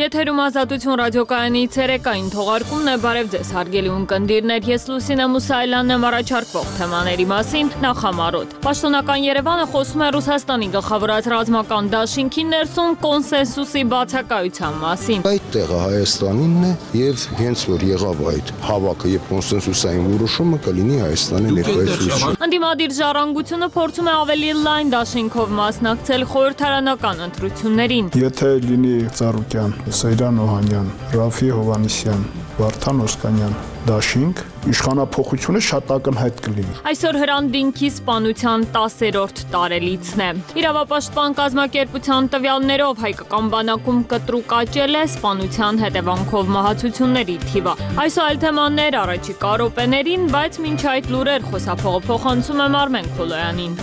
Եթերում Ազատություն ռադիոկայանի ցերեկային թողարկումն է, բարև ձեզ հարգելի ունկնդիրներ, ես Լուսինե Մուսայելյանն եմ, առաջարկվող թեմաների մասին նախամարոտ։ Պաշտոնական Երևանը խոսում է Ռուսաստանի գլխավորած ռազմական դաշինքի ներսում կոնսենսուսի բացակայության մասին։ Այդ տեղը Հայաստանինն է եւ հենց որ եղավ այդ հավաքը եւ կոնսենսուսային որոշումը կլինի Հայաստանի ներկայացուցիչը։ Ընդդիմադիր ժառանգությունը փորձում է ավելի լայն դաշինքով մասնակցել խորհրդարանական ընտրություններին։ Եթե լինի Ծառուկյան, Սեյրան Օհանյան, Ռաֆի Հովանիսյան, Վարդան Օսկանյան դաշինք, իշխանափոխությունը շատ ակնհայտ կլինի։ Այսօր Հրանտինքի սպանության 10-րդ տարելիցն է։ Իրավապաշտպան կազմակերպության տվյալներով հայկական բանակում կտրուկ աճել է սպանության հետևանքով մահացությունների թիվը։ Այսօր այլ թեմաներ առաջիկա րոպեներին, բայց մինչ այդ լուրեր խոսափողը փոխանցում եմ Արմեն Քոլոյանին։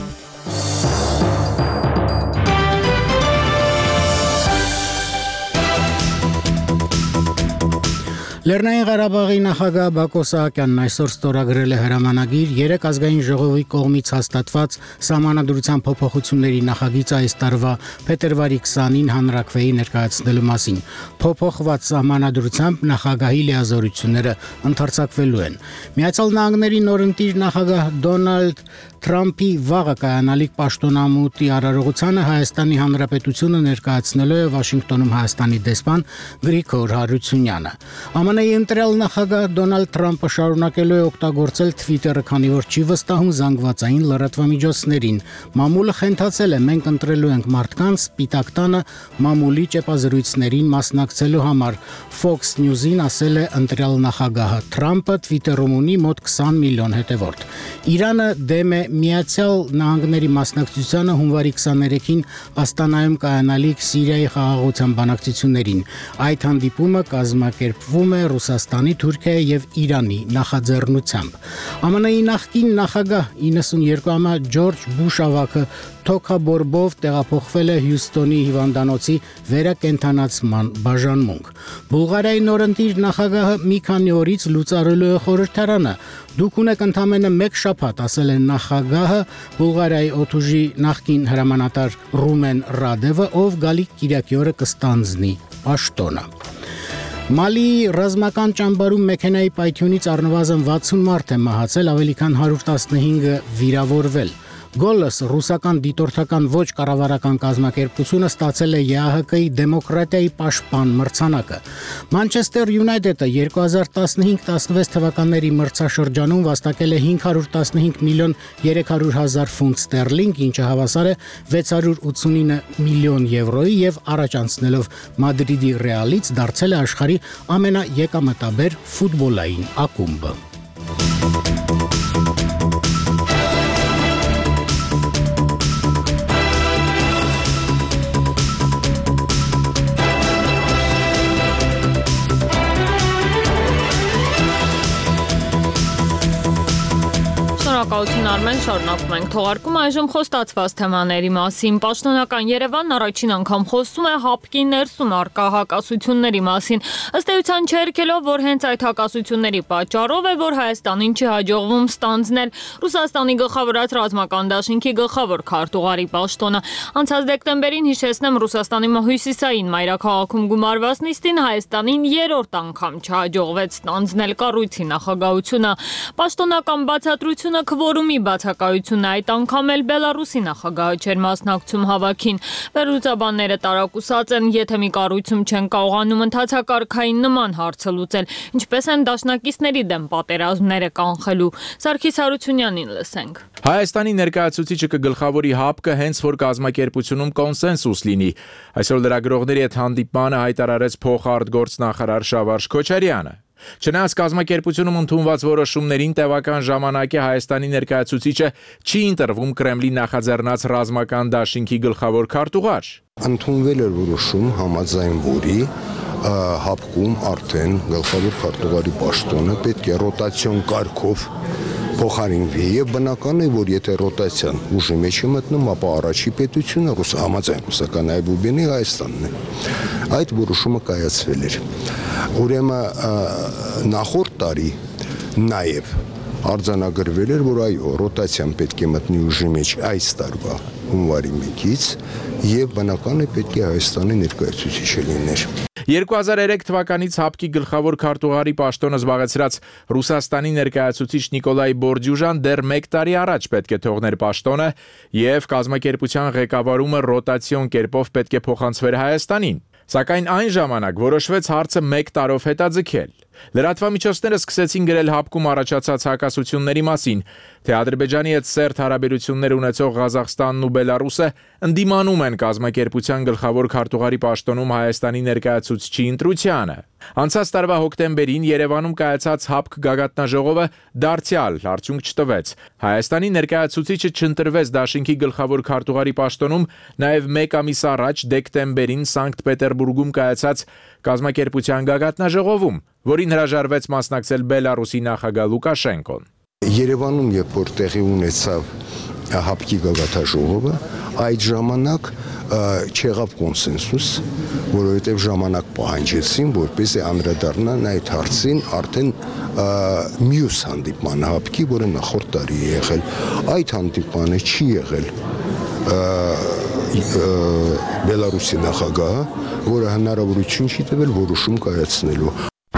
Լեռնային Ղարաբաղի նախագահ Բակո Սահակյանն այսօր ստորագրել է հրամանագիր 3 ազգային ժողովի կողմից հաստատված Սահմանադրության փոփոխությունների նախագիծը այս տարվա փետրվարի 20-ին հանրաքվեի ներկայացնելու մասին։ Փոփոխված Սահմանադրությամբ նախագահի լիազորությունները ընդարձակվելու են։ Միացյալ Նահանգների նորընտիր նախագահ Դոնալդ Թրամփի վաղը կայանալիք պաշտոնամուտի արարողությանը Հայաստանի Հանրապետությունը ներկայացնելու է Վաշինգտոնում Հայաստանի դեսպան Գրիգոր Հարությունյանը։ ԱՄՆ-ի ընտրյալ նախագահ Դոնալդ Թրամփը շարունակելու է օգտագործել Twitter-ը, քանի որ չի վստահում զանգվածային լրատվամիջոցներին։ Մամուլը խենթացել է, մենք ընտրելու ենք մարդկանց, Սպիտակ տանը մամուլի ճեպազրույցներին մասնակցելու համար։ Fox News-ին ասել է ընտրյալ նախագահը։ Թրամփը Twitter-ում ունի մոտ 20 միլիոն հետևորդ։ Իրանը դեմ է Միացյալ Նահանգների մասնակցությանը հունվարի 23-ին Աստանայում կայանալիք Սիրիայի խաղաղության բանակցություններին։ Այդ հանդիպումը կազմակերպվում է Ռուսաստանի, Թուրքիայի եւ Իրանի նախաձեռնությամբ։ ԱՄՆ-ի նախկին նախագահ 92-ամյա Ջորջ Բուշ ավագը թոքաբորբով տեղափոխվել է Հյուսթոնի հիվանդանոցի վերակենդանացման բաժանմունք։ Բուլղարիայի նորընտիր նախագահը մի քանի օրից լուծարելու է խորհրդարանը։ Դուք ունեք ընդամենը 1 շաբաթ, ասել է նախագահը Բուլղարիայի օդուժի նախկին հրամանատար Ռումեն Ռադևը, ով գալիք Կիրակի օրը կստանձնի պաշտոնը։ Մալիի ռազմական ճամբարում մեքենայի պայթյունից առնվազն 60 մարդ է մահացել, ավելի քան 115-ը վիրավորվել։ Գոլս ռուսական դիտորդական ոչ կառավարական կազմակերպությունը ստացել է ԵԱՀԿ-ի դեմոկրատիայի պաշտպան մրցանակը։ Մանչեսթեր Յունայթեդը 2015-16 թվականների մրցաշրջանում վաստակել է 515 միլիոն 300 հազար ֆունտ ստերլինգ, ինչը հավասար է 689 միլիոն եվրոյի եւ առաջ անցնելով Մադրիդի Ռեալից դարձել է աշխարհի ամենաեկամտաբեր ֆուտբոլային ակումբը։ Շնորհակալություն Արմեն, շարունակում ենք թողարկումը այժմ խոստացված թեմաների մասին։ Պաշտոնական Երևանն առաջին անգամ խոսում է ՀԱՊԿ-ի ներսում առկա հակասությունների մասին։ Ըստ էության չերքելով, որ հենց այդ հակասությունների պատճառով է, որ Հայաստանին չի հաջողվում ստանձնել Ռուսաստանի գլխավորած ռազմական դաշինքի գլխավոր քարտուղարի պաշտոնը։ Անցած դեկտեմբերին, հիշեցնեմ, Ռուսաստանի հյուսիսային մայրաքաղաքում գումարված նիստին Հայաստանին 3-րդ անգամ չհաջողվեց ստանձնել կառույցի նախագահությունը։ Պաշտոնական բացատրությունը քվորումի բացակայությունն այդ անգամ էլ Բելարուսի նախագահը չէր մասնակցում հավաքին։ Վերլուծաբանները տարակուսած են, եթե մի կառույցում չեն կարողանում ընդհանցակարգային նման հարցը լուծել, ինչպես են դաշնակիցների դեմ պատերազմները կանխելու։ Սարգիս Հարությունյանին լսենք։ Հայաստանի ներկայացուցիչը կգլխավորի ՀԱՊԿ-ը հենց որ կազմակերպությունում կոնսենսուս լինի։ Այսօր լրագրողների հետ հանդիպմանը հայտարարեց փոխարտգործնախարար Շավարժ Քոչարյանը։ Չնայած կազմակերպությունում ընդունված որոշումներին տևական ժամանակ է Հայաստանի ներկայացուցիչը չի ընտրվում Կրեմլի նախաձեռնած ռազմական դաշինքի գլխավոր քարտուղար։ Ընդունվել էր որոշում, համաձայն որի ՀԱՊԿ-ում արդեն գլխավոր քարտուղարի պաշտոնը պետք է ռոտացիոն կարգով փոխարինվի եւ բնական է, որ եթե ռոտացիան ուժի մեջ է մտնում, ապա առաջի պետությունը համաձայն ռուսական այբուբենի Հայաստանն է։ Այդ որոշումը կայացվել էր։ Ուրեմն նախորդ տարի նաեւ արձանագրվել էր, որ այո, ռոտացիան պետք է մտնի ուժի մեջ այս տարվա հունվարի 1-ից եւ բնական է պետք է Հայաստանի ներկայացուցիչը լիներ։ 2003 թվականից ՀԱՊԿ-ի գլխավոր քարտուղարի պաշտոնը զբաղեցրած Ռուսաստանի ներկայացուցիչ Նիկոլայ Բորդյուժան դեռ 1 տարի առաջ պետք է թողներ պաշտոնը եւ կազմակերպության ղեկավարումը ռոտացիոն կերպով պետք է փոխանցվեր Հայաստանին։ Սակայն այն ժամանակ որոշվեց հարցը 1 տարով հետաձգել։ Լրատվամիջոցները սկսեցին գրել ՀԱՊԿ-ում առաջացած հակասությունների մասին, թե Ադրբեջանի հետ սերտ հարաբերություններ ունեցող Ղազախստանն ու Բելարուսը ընդդիմանում են կազմակերպության գլխավոր քարտուղարի պաշտոնում Հայաստանի ներկայացուցչի ընտրությանը։ Անցած տարվա հոկտեմբերին Երևանում կայացած ՀԱՊԿ գագաթնաժողովը դարձյալ արդյունք չտվեց։ Հայաստանի ներկայացուցիչը չընտրվեց դաշինքի գլխավոր քարտուղարի պաշտոնում, նաև 1 ամիս առաջ դեկտեմբերին Սանկտ Պետերբուրգում կայացած կազմակերպության գագաթնաժողովում, որին հրաժարվեց մասնակցել Բելարուսի նախագահ Լուկաշենկոն։ Երևանում երբ որ տեղի ունեցավ ՀԱՊԿ-ի գագաթնաժողովը, այդ ժամանակ չեղավ կոնսենսուս, որովհետև ժամանակ պահանջեցին, որպեսզի անդրադառնան այդ հարցին արդեն մյուս հանդիպման ՀԱՊԿ-ի, որը նախորդ տարի է եղել։ Այդ հանդիպանը չի եղել Բելարուսի նախագահը, որը հնարավորություն չի տվել որոշում կայացնելու։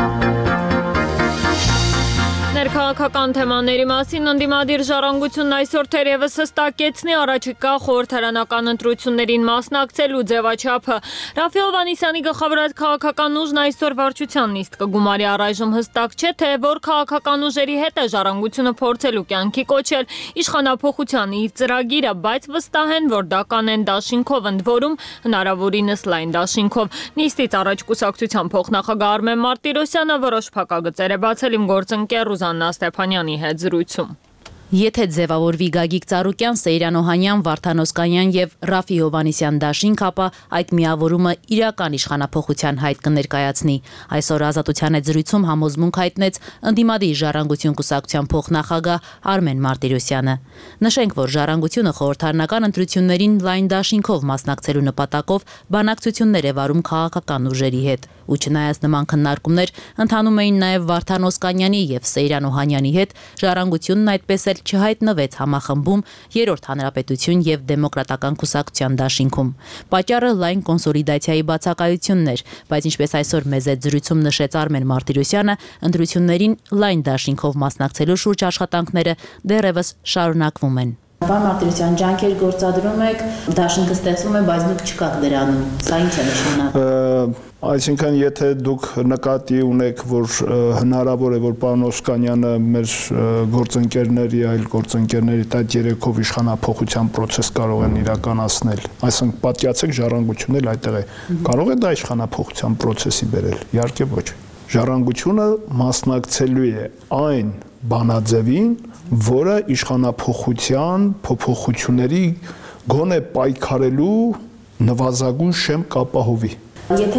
Քաղաքական թեմաների մասին ընդդիմադիր ժառանգությունն այսօր թերևս հստակեցնի առաջիկա խորհրդարանական ընտրություններին մասնակցելու ձևաչափը։ Ռաֆի Հովհաննիսյանի գլխավորած քաղաքական ուժն այսօր վարչության նիստ կգումարի, առայժմ հստակ չէ, թե որ քաղաքական ուժերի հետ է ժառանգությունը փորձելու կյանքի կոչել իշխանափոխության իր ծրագիրը, բայց վստահ են, որ դա կանեն դաշինքով, ընդ որում հնարավորինս լայն դաշինքով։ Նիստից առաջ կուսակցության փոխնախագահ Արմեն Մարտիրոսյանը որոշ փակագծեր է բացել իմ գործընկեր Ռուզաննա Ստեփանյանի հետ զրույցում։ Եթե ձևավորվի Գագիկ Ծառուկյան, Սեյրան Օհանյան, Վարդան Օսկանյան եւ Ռաֆի Հովհաննիսյան դաշինք, ապա այդ միավորումը իրական իշխանափոխության հայտ կներկայացնի։ Այսօր Ազատության հետ զրույցում համոզմունք հայտնեց ընդդիմադիր ժառանգություն կուսակցության փոխնախագահ Արմեն Մարտիրոսյանը։ Նշենք, որ ժառանգությունը խորհրդարանական ընտրություններին լայն դաշինքով մասնակցելու նպատակով բանակցություններ է վարում քաղաքական ուժերի հետ։ Ու չնայած նման քննարկումներ ընթանում էին նաև Վարդան Օսկանյանի եւ Սեյրան Օհանյանի հետ, ժառանգությունն այդպես էլ չհայտնվեց համախմբում Երրորդ հանրապետություն եւ Դեմոկրատական կուսակցության դաշինքում։ Պատճառը լայն կոնսոլիդացիայի բացակայությունն էր, բայց ինչպես այսօր մեզ այդ զրույցում նշեց Արմեն Մարտիրոսյանը, ընտրություններին լայն դաշինքով մասնակցելու շուրջ աշխատանքները դեռևս շարունակվում են։ Պարոն Մարտիրոսյան, ջանքեր գործադրում եք, դաշինքը ստեղծվում է, բայց դուք չկաք դրանում։ Սա ինչ է նշանակում։ Այսինքն, եթե դուք նկատի ունեք, որ հնարավոր է, որ պարոն Օսկանյանը մեր գործընկերների, այլ գործընկերների այդ երեքով իշխանափոխության process կարող են իրականացնել, այսինքն պատկերացեք ժառանգությունն էլ այդտեղ է, կարող է դա իշխանափոխության process-ի բերել, իհարկե ոչ։ Ժառանգությունը մասնակցելու է այն բանաձևին, որը իշխանափոխության փոփոխությունների գոնե պայքարելու նվազագույն շեմ կապահովի։ Եթե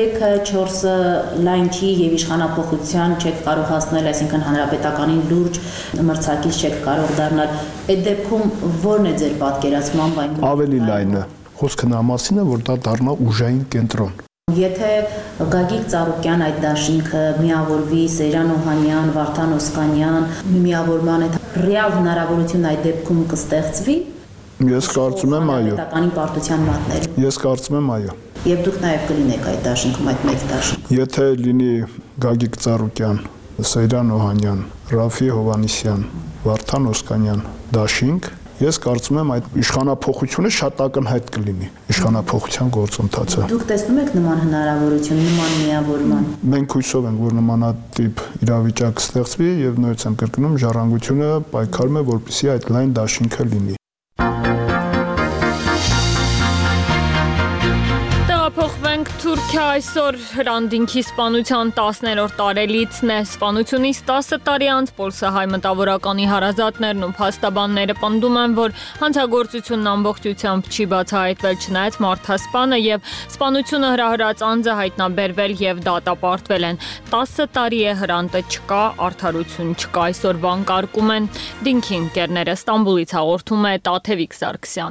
3-4-ը լայն չի եւ իշխանափոխության չեք կարող հասնել, այսինքն հանրապետականին լուրջ մրցակից չեք կարող դառնալ, այդ դեպքում ո՞րն է ձեր պատկերացմամբ այն։ Ավելի լայնը։ Խոսքը նա մասին է, որ դա դառնա ուժային կենտրոն։ Եթե Գագիկ Ծառուկյան այդ դաշինքը միավորվի, Սեյրան Օհանյան, Վարդան Օսկանյան միավորման այդ ռեալ հնարավորություն այդ դեպքում կստեղծվի։ Ես կարծում եմ այո։ Պետականի պարտության մատներ։ Ես կարծում եմ այո։ Եվ դուք նաև կլինեք այդ դաշինքում, այդ մեծ դաշինքում։ Եթե լինի Գագիկ Ծառուկյան, Սեյրան Օհանյան, Ռաֆի Հովհաննիսյան, Վարդան Օսկանյան դաշինք, ես կարծում եմ այդ իշխանափոխությունը շատ ակնհայտ կլինի, իշխանափոխության գործընթացը։ Դուք տեսնում եք նման հնարավորություն, նման միավորման։ Մենք հույսով ենք, որ նմանատիպ իրավիճակ ստեղծվի եւ նույնպես եմ կրկնում, ժառանգությունը պայքարում է, որպեսզի այդ լայն դաշինքը լինի։ Թուրքիա այսօր Հրանդինքի սպանության 10-րդ տարելիցն է։ Սպանությունից 10 տարի անց պոլսահայ մտավորականի հարազատներն ու փաստաբանները պնդում են, որ հանցագործությունն ամբողջությամբ չի բացահայտվել, չնայած մարդասպանը եւ սպանությունը հրահրած անձը հայտնաբերվել եւ դատապարտվել են։ 10 տարի է Հրանտը չկա, արդարություն չկա, այսօր վանկարկում են։ Դինքի ընկերները Ստամբուլից հաղորդում է Տաթևիկ Սարգսյանը։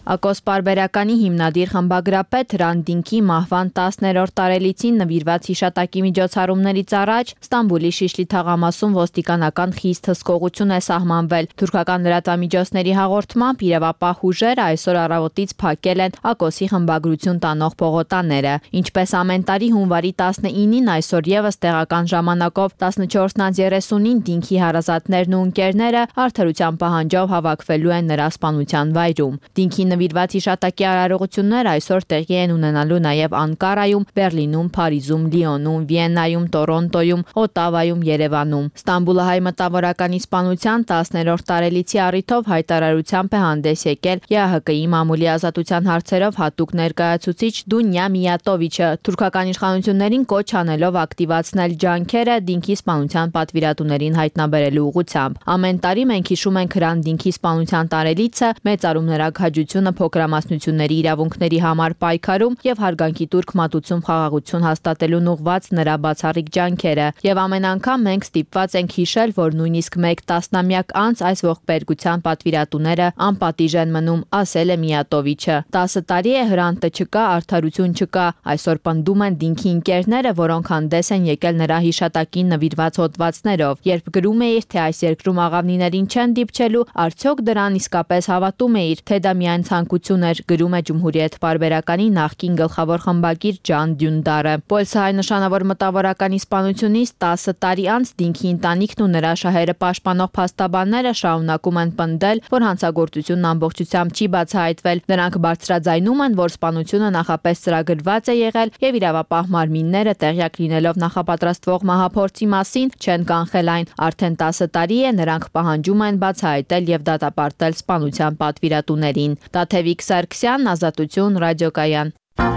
Ակոս պարբերականի հիմնադիր խմբագրապետ Հրանտ Դինքի մահվան 10-րդ տարելիցին նվիրված հիշատակի միջոցառումներից առաջ Ստամբուլի Շիշլի թաղամասում ոստիկանական խիստ հսկողություն է սահմանվել։ Թուրքական լրատվամիջոցների հաղորդմամբ իրավապահ ուժերը այսօր առավոտից փակել են Ակոսի խմբագրություն տանող փողոտաները։ Ինչպես ամեն տարի հունվարի 19-ին այսօր եւս տեղական ժամանակով 14:30-ին Դինքի հարազատներն ու ընկերները արդարության պահանջով հավաքվելու են նրա սպանության վայրում։ Դինքի նվիրված հիշատակի արարողություններ այսօր տեղի են ունենալու նաև Անկարայում, Բերլինում, Փարիզում, Լիոնում, Վիեննայում, Տորոնտոյում, Օտավայում, Երևանում։ Ստամբուլը հայ մտավորականի սպանության 10-րդ տարելիցի առիթով հայտարարությամբ է հանդես եկել ԵԱՀԿ-ի մամուլի ազատության հարցերով հատուկ ներկայացուցիչ Դունյա Միատովիչը, թուրքական իշխանություններին կոչ անելով ակտիվացնել ջանքերը Դինքի սպանության պատվիրատուներին հայտնաբերելու ուղղությամբ։ Ամեն տարի մենք հիշում ենք Հրանտ Դինքի սպանության տարելիցը, մեծարում նրա քաջությունը փոքրամասնությունների իրավունքների համար պայքարում եւ հարգանքի տուրք մատուցում խաղաղություն հաստատելուն ուղղված նրա բացառիկ ջանքերը։ Եվ ամեն անգամ մենք ստիպված ենք հիշել, որ նույնիսկ մեկ տասնամյակ անց այս ողբերգության պատվիրատուները անպատիժ են մնում, ասել է Միատովիչը։ 10 տարի է Հրանտը չկա, արդարություն չկա։ Այսօր պնդում են Դինքի ընկերները, որոնք հանդես են եկել նրա հիշատակին նվիրված հոդվածներով։ Երբ գրում էիր, թե այս երկրում աղավնիներին չեն դիպչելու, արդյոք դրան իսկապես հավատում էիր, թե դա միայն ցանկություն էր, գրում է Ջումհուրիեթ պարբերականի նախկին գլխավոր խմբագիր Ջան Դյունդարը։ Պոլսը հայ նշանավոր մտավորականի սպանությունից 10 տարի անց Դինքի ընտանիքն ու նրա շահերը պաշտպանող փաստաբանները շարունակում են պնդել, որ հանցագործությունն ամբողջությամբ չի բացահայտվել։ Նրանք բարձրաձայնում են, որ սպանությունը նախապես ծրագրված է եղել եւ իրավապահ մարմինները տեղյակ լինելով նախապատրաստվող մահափորձի մասին չեն կանխել այն։ Արդեն 10 տարի է նրանք պահանջում են բացահայտել եւ դատապարտել սպանության պատվիրատուներին։ Տաթևիկ Սարգսյան, Ազատություն, ռադիոկայան։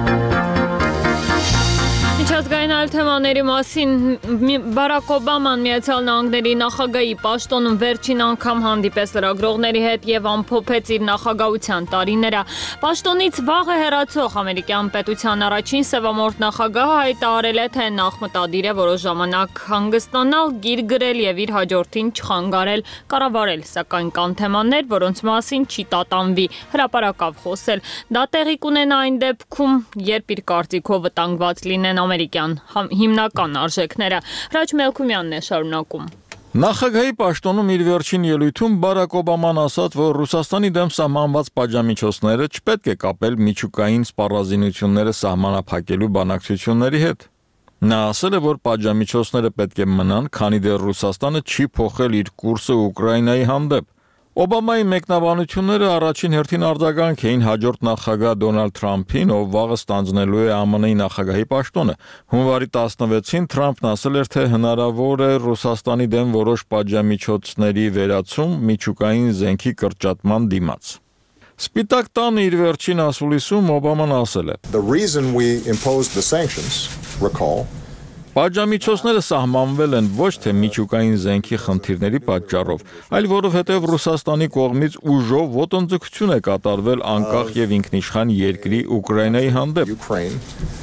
Միջազգային այլ թեմաների մասին Բարակ Օբաման Միացյալ Նահանգների նախագահի պաշտոնում վերջին անգամ հանդիպեց լրագրողների հետ եւ ամփոփեց իր նախագահության տարիները։ Պաշտոնից վաղ է հեռացող ամերիկյան պետության առաջին սևամորթ նախագահը հայտարարել է, թե նախմտադիր է որոշ ժամանակ հանգստանալ, գիր գրել եւ իր հաջորդին չխանգարել կառավարել, սակայն կան թեմաներ, որոնց մասին չի տատանվի հրապարակավ խոսել։ Դա տեղի կունենա այն դեպքում, երբ իր կարծիքով վտանգված լինեն ամերիկյան հիմնական արժեքները։ Հրաչ Մելքումյանն է շարունակում։ Նախագահի պաշտոնում իր վերջին ելույթում Բարակ Օբաման ասաց, որ Ռուսաստանի դեմ սահմանված պատժամիջոցները չպետք է կապել միջուկային սպառազինությունները սահմանափակելու բանակցությունների հետ։ Նա ասել է, որ պատժամիջոցները պետք է մնան, քանի դեռ Ռուսաստանը չի փոխել իր կուրսը Ուկրաինայի հանդեպ։ Օբամայի մեկնաբանությունները առաջին հերթին արձագանք էին հաջորդ նախագահ Դոնալդ Թրամփին, ով վաղը ստանձնելու է ԱՄՆ-ի նախագահի պաշտոնը։ Հունվարի 16-ին Թրամփն ասել էր, թե հնարավոր է Ռուսաստանի դեմ որոշ պատժամիջոցների վերացում միջուկային զենքի կրճատման դիմաց։ Սպիտակ տանը իր վերջին ասուլիսում Օբաման ասել է. The reason we imposed the sanctions, recall, Պատժամիջոցները սահմանվել են ոչ թե միջուկային զենքի խնդիրների պատճառով, այլ որովհետև Ռուսաստանի կողմից ուժով ոտնձգություն է կատարվել անկախ եւ ինքնիշխան երկրի Ուկրաինայի հանդեպ։ Ukraine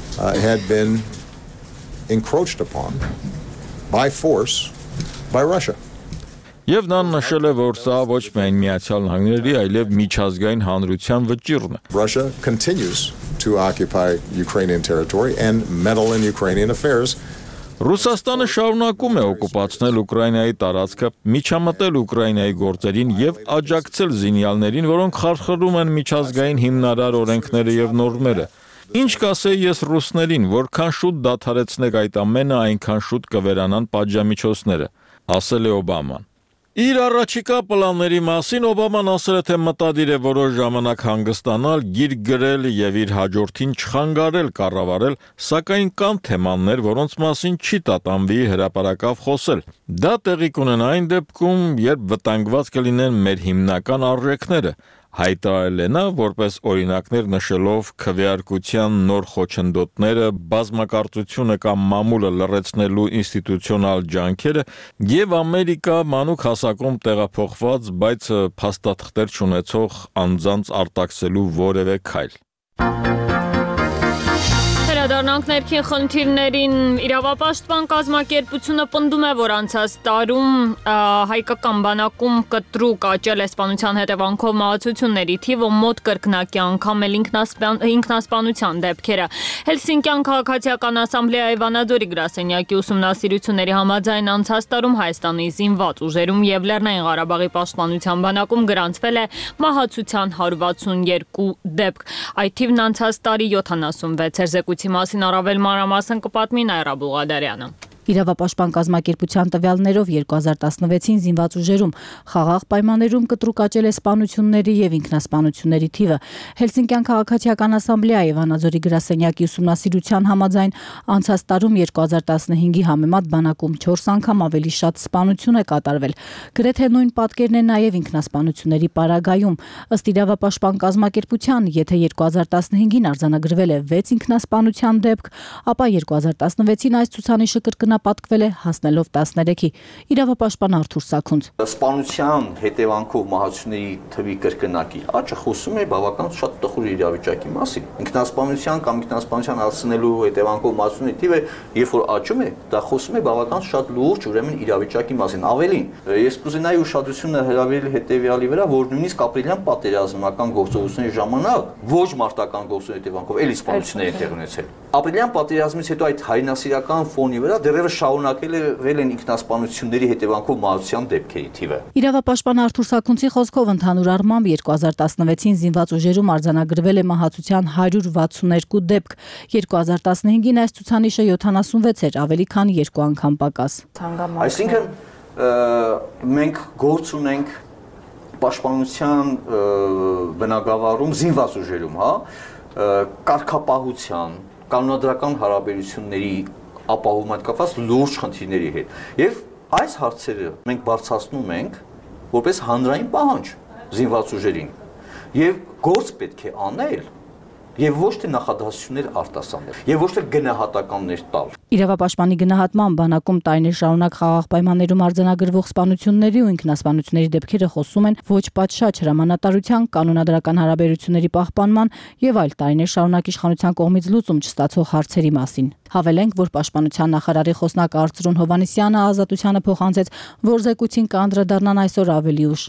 had been encroached upon by force by Russia. Եվ նա նշել է, որ սա ոչ միայն Միացյալ Նահանգների, այլև միջազգային հանրության վճիռն է։ Russia continues to occupy Ukrainian territory and meddle in Ukrainian affairs. Ռուսաստանը շարունակում է օկուպացնել Ուկրաինայի տարածքը, միջամտել Ուկրաինայի գործերին եւ աջակցել զինյալներին, որոնք խարխլում են միջազգային հիմնարար օրենքները եւ նորմերը։ Ինչ կասեի ես ռուսներին, որքան շուտ դադարեցնեք այդ ամենը, այնքան շուտ կվերանան պատժամիջոցները, ասել է Օբաման։ Իր առաջիկա պլանների մասին Օբաման ասել է, թե մտադիր է որոշ ժամանակ հանգստանալ, գիր գրել եւ իր հաջորդին չխանգարել կառավարել, սակայն կան թեմաներ, որոնց մասին չի տատանվի հրապարակավ խոսել։ Դա տեղի կունենա այն դեպքում, երբ վտանգված կլինեն մեր հիմնական արժեքները, հայտարարել է նա, որպես օրինակներ նշելով քվեարկության նոր խոչընդոտները, բազմակարծությունը կամ մամուլը լռեցնելու ինստիտուցիոնալ ջանքերը եւ Ամերիկա մանուկ հասակում տեղափոխված, բայց փաստաթղթեր չունեցող անձանց արտաքսելու որևէ քայլ։ Անդրադառնանք ներքին խնդիրներին, իրավապաշտպան կազմակերպությունը պնդում է, որ անցած տարում հայկական բանակում կտրուկ աճել է սպանության հետևանքով մահացությունների թիվը, մոտ կրկնակի անգամ էլ ինքնասպանության դեպքերը։ Հելսինկյան քաղաքացիական ասամբլեայի Վանաձորի գրասենյակի ուսումնասիրությունների համաձայն անցած տարում Հայաստանի զինված ուժերում եւ Լեռնային Ղարաբաղի պաշտպանության բանակում գրանցվել է մահացության 162 դեպք։ Այդ թիվն անցած տարի 76 էր։ Զեկույցի մասին առավել մանրամասն կպատմի Նայրա Բուղադարյանը։ Իրավապաշտպան կազմակերպության տվյալներով 2016-ին զինված ուժերում խաղաղ պայմաններում կտրուկ աճել է սպանությունների եւ ինքնասպանությունների թիվը։ Հելսինկյան քաղաքացիական ասամբլեայի Վանաձորի գրասենյակի ուսումնասիրության համաձայն անցած տարում 2015-ի համեմատ բանակում 4 անգամ ավելի շատ սպանություն է կատարվել։ Գրեթե նույն պատկերն է նաեւ ինքնասպանությունների պարագայում։ Ըստ իրավապաշտպան կազմակերպության, եթե 2015-ին արձանագրվել է 6 ինքնասպանության դեպք, ապա 2016-ին այս ցուցանիշը կրկնապատկվել է հասնելով 13-ի։ Իրավապաշտպան Արթուր Սաքունց. Սպանության հետևանքով մահացությունների թվի կրկնակի աճը խոսում է բավական շատ տխուր իրավիճակի մասին։ Ինքնասպանության կամ ինքնասպանության հասնելու հետևանքով մահացությունների թիվը, երբ որ աճում է, դա խոսում է բավական շատ լուրջ ուրեմն իրավիճակի մասին։ Ավելին, ես կուզենայի ուշադրությունը հրավիրել հետևյալի վրա, որ նույնիսկ ապրիլյան պատերազմական գործողությունների ժամանակ ոչ մարտական գործողությունների հետևանքով էլի սպանություններ են տեղի ունեցել։ Ապրիլյան պատերազմից հետո այդ հայրենասիրական ֆոնի վրա դեռևս շարունակվել են ինքնասպանությունների հետևանքով մահացության դեպքերի թիվը։ Իրավապաշտպան Արթուր Սաքունցի խոսքով ընդհանուր առմամբ 2016-ին զինված ուժերում արձանագրվել է մահացության 162 դեպք, 2015-ին այս ցուցանիշը 76 էր, ավելի քան 2 անգամ պակաս։ Այսինքն մենք գործ ունենք պաշտպանության բնագավառում զինված ուժերում, կարգապահության, կանոնադրական հարաբերությունների ապահովում այդ կապված լուրջ խնդիրների հետ։ Եվ այս հարցերը մենք բարձրացնում ենք որպես հանրային պահանջ զինված ուժերին։ Եվ գործ պետք է անել, եւ ոչ թե նախադասություններ արտասանել, եւ ոչ թե գնահատականներ տալ։ Իրավապաշտպանի գնահատման բանակում տարիներ շարունակ խաղաղ պայմաններում արձանագրվող սպանությունների ու ինքնասպանությունների դեպքերը խոսում են ոչ պատշաճ հրամանատարության, կանոնադրական հարաբերությունների պահպանման եւ այլ տարիներ շարունակ իշխանության կողմից լուծում չստացող հարցերի մասին։ Հավելենք, որ պաշտպանության նախարարի խոսնակ Արծրուն Հովհաննիսյանը Ազատությանը փոխանցեց, որ զեկույցին կանդրադառնան այսօր ավելի ուշ։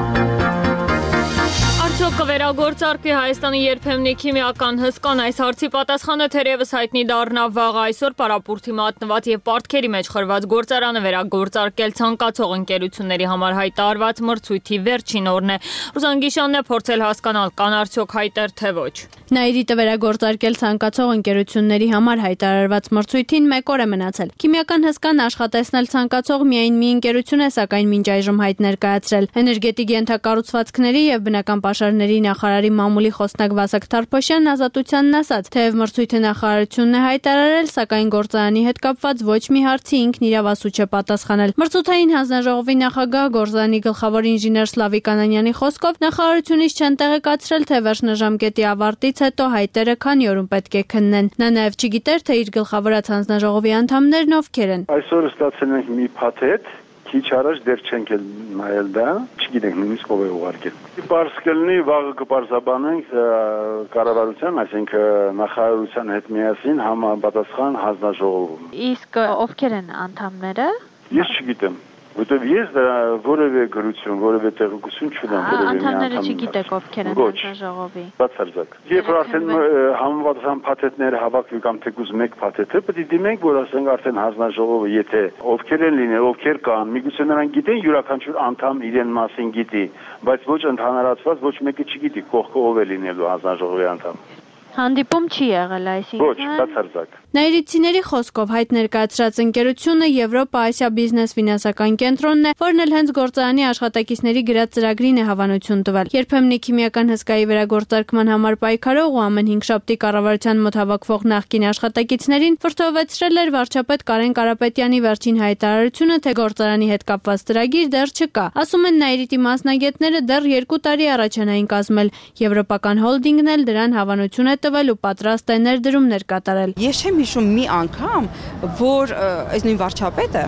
Արդյոք կվերագործարկվի Հայաստանի երբեմնի քիմիական հսկան, այս հարցի պատասխանը թերևս հայտնի դառնա վաղ այսօր պարապուրտի մատնված եւ պարտքերի մեջ խրված գործարանը վերագործարկել ցանկացող ընկերությունների համար հայտարարված մրցույթի վերջին օրն է։ Ռուզան Գիշանն է փորձել հասկանալ կան արդյոք հայտեր թե ոչ։ Նաիրիտը վերագործարկել ցանկացող ընկերությունների համար հայտարարված մրցույթին 1 օր է մնացել։ Քիմիական հսկան աշխատեցնել ցանկացող միայն մի ընկերություն է, սակայն մինչ այժմ հայտ ներկայացրել։ Էներգետիկ ենթակառուցվածքների եւ բնական պաշարների նախարարի մամուլի խոսնակ Վասակ Թարփոշյանն Ազատությանն ասաց, թեև մրցույթը նախարարությունն է հայտարարել, սակայն գործարանի հետ կապված ոչ մի հարցի ինքն իրավասու չէ պատասխանել։ Մրցութային հանձնաժողովի նախագահ գործարանի գլխավոր ինժեներ Սլավիկ Անանյանի խոսքով նախարարությունից չեն տեղեկացրել, թե վերջնաժամկետի ավարտից հետո հայտերը քանի օրում պետք է քննեն։ Նա նաև չգիտեր, թե իր գլխավորած հանձնաժողովի անդամներն ովքեր են։ Այսօր ստացել ենք մի փաթեթ, քիչ առաջ դեռ չենք նայել դա, չգիտենք նույնիսկ ով է ուղարկել։ Պարզ կլինի վաղը կպարզաբանենք կառավարության, այսինքն նախարարության հետ միասին համապատասխան հանձնաժողովում։ Իսկ ովքեր են անդամները։ Ես չգիտեմ։ Որտեւ ես դա որևէ գրություն, որևէ տեղեկություն չունեմ, որևէ անդամները չգիտեք ովքեր են հանձնաժողովի։ Բացարձակ։ Երբ որ արդեն համապատասխան փաթեթները հավաքվի կամ թեկուզ մեկ փաթեթը, պետք է դիմենք, որ ասենք արդեն հանձնաժողովը, եթե ովքեր են լինել, ովքեր կան, միգուցե նրանք գիտեն յուրաքանչյուր անդամ իրեն մասին գիտի, բայց ոչ ընդհանրացված, ոչ մեկը չգիտի կողքը ով է լինելու հանձնաժողովի անդամ։ Հանդիպում չի եղել, այսինքն։ Ոչ, բացարձակ։ Նաիրիտցիների խոսքով հայտ ներկայացրած ընկերությունը Եվրոպա-Ասիա բիզնես ֆինանսական կենտրոնն է, որն էլ հենց գործարանի աշխատակիցների գրած ծրագրին է հավանություն տվել։ Երբեմնի քիմիական հսկայի վերագործարկման համար պայքարող ու ամեն 5 շաբթի կառավարության մոտ հավաքվող նախկին աշխատակիցներին վրդովեցրել էր վարչապետ Կարեն Կարապետյանի վերջին հայտարարությունը, թե գործարանի հետ կապված ծրագիր դեռ չկա։ Ասում են Նաիրիտի մասնագետները դեռ 2 տարի առաջ են այն կազմել։ Եվրոպական հոլդինգն էլ դրան հավանություն է տվել ու պատրաստ է ներդրումներ կատարել։ Ես չեմ հիշում մի անգամ, որ այս նույն վարչապետը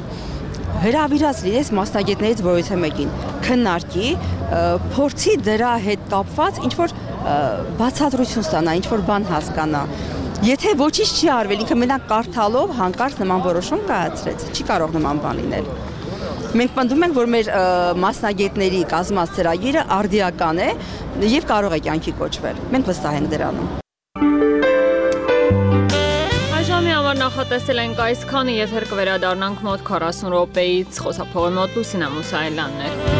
հրավիրած լինես մասնագետներից որևէ մեկին, քննարկի, փորձի դրա հետ կապված ինչ-որ բացատրություն ստանա, ինչ-որ բան հասկանա։ Եթե ոչինչ չի արվել, ինքը մենակ կարդալով հանկարծ նման որոշում կայացրեց։ Չի կարող նման բան լինել։ Մենք պնդում ենք, որ մեր մասնագետների կազմած ծրագիրը արդիական է եւ կարող է կյանքի կոչվել։ Մենք վստահ ենք դրանում։ Այժմի համար նախատեսել ենք այսքանը, եթեր կվերադառնանք մոտ 40 րոպեից, խոսափողի մոտ Լուսինա Մուսայելյանն էր։